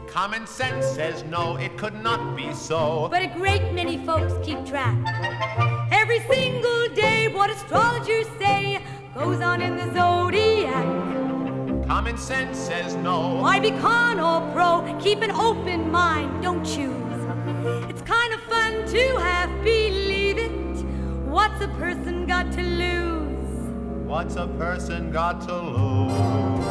Common sense says no, it could not be so. But a great many folks keep track. Every single day, what astrologers say goes on in the zodiac. Common sense says no. Why be con or pro? Keep an open mind, don't choose. It's kind of fun to have believe it. What's a person got to lose? What's a person got to lose?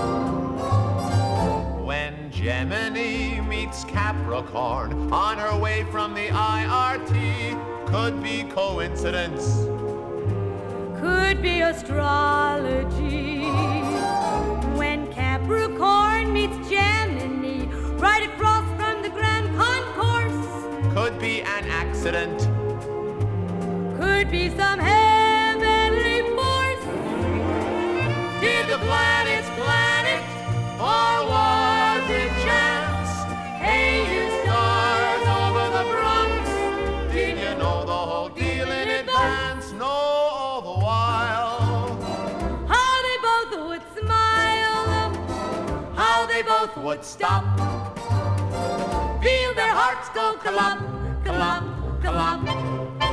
When Gemini meets Capricorn on her way from the IRT, could be coincidence, could be astrology. When Capricorn meets Gemini right across from the Grand Concourse, could be an accident, could be some heavenly force. Did the planets planet, or was it chance? Hey, you stars over the Bronx, did you know the whole deal in advance? Know all the while how they both would smile, how they both would stop, feel their hearts go kalop, kalop, kalop.